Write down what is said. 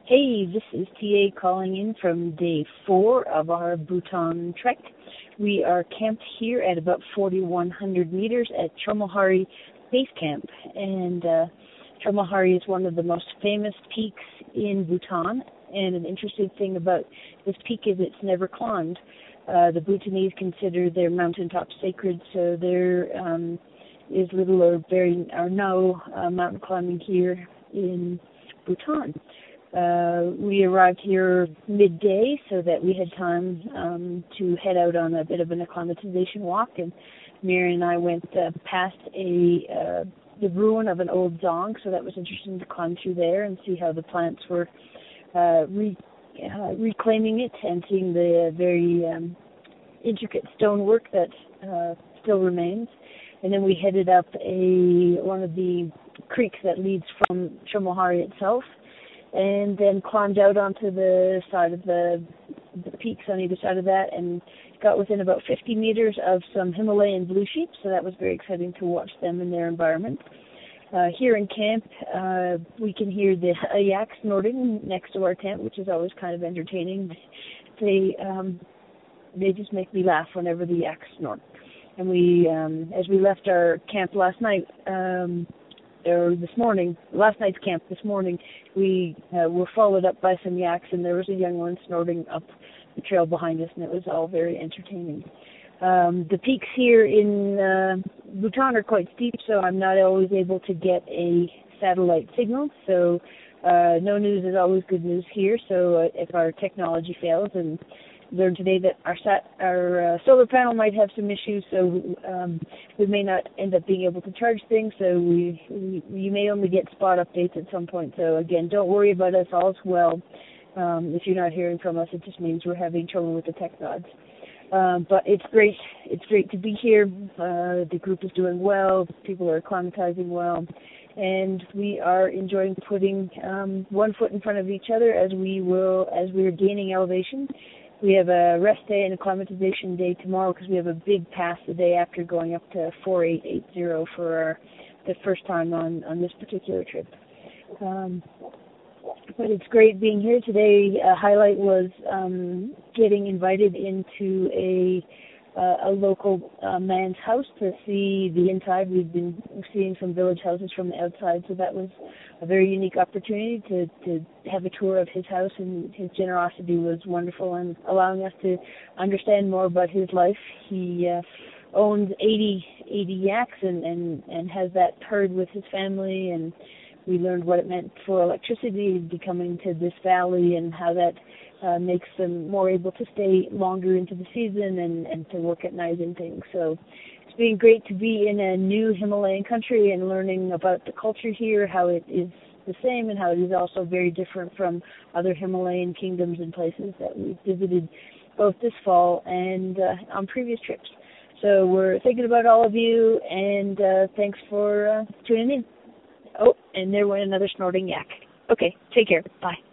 Hey, this is TA calling in from day 4 of our Bhutan trek. We are camped here at about 4,100 meters at Chomohari Base Camp. And Chomohari is one of the most famous peaks in Bhutan. And an interesting thing about this peak is it's never climbed. The Bhutanese consider their mountaintops sacred, so there is little or no mountain climbing here in Bhutan. We arrived here midday so that we had time to head out on a bit of an acclimatization walk, and Mary and I went past the ruin of an old dzong, so that was interesting to climb through there and see how the plants were reclaiming it and seeing the very intricate stonework that still remains. And then we headed up one of the creeks that leads from Chomohari itself, and then climbed out onto the side of the peaks on either side of that, and got within about 50 meters of some Himalayan blue sheep, so that was very exciting to watch them in their environment. Here in camp, we can hear the yak snorting next to our tent, which is always kind of entertaining. They just make me laugh whenever the yaks snort. And we, as we left our camp last night, last night's camp this morning, we were followed up by some yaks, and there was a young one snorting up the trail behind us, and it was all very entertaining. The peaks here in Bhutan are quite steep, so I'm not always able to get a satellite signal, so no news is always good news here. So if our technology fails, and learned today that our solar panel might have some issues, so we may not end up being able to charge things, so you may only get spot updates at some point. So again, don't worry about us, all's well. If you're not hearing from us, it just means we're having trouble with the tech gods. But it's great to be here. The group is doing well, people are acclimatizing well, and we are enjoying putting one foot in front of each other as we are gaining elevation. We have a rest day and acclimatization day tomorrow because we have a big pass the day after, going up to 4880 for the first time on this particular trip. But it's great being here today. A highlight was getting invited into a local man's house to see the inside. We've been seeing some village houses from the outside, so that was a very unique opportunity to have a tour of his house, and his generosity was wonderful in allowing us to understand more about his life. He owns 80 yaks and has that herd with his family, and we learned what it meant for electricity to be coming to this valley and how that makes them more able to stay longer into the season and to work at night and things. So it's been great to be in a new Himalayan country and learning about the culture here, how it is the same and how it is also very different from other Himalayan kingdoms and places that we've visited both this fall and on previous trips. So we're thinking about all of you, and thanks for tuning in. Oh, and there went another snorting yak. Okay, take care. Bye.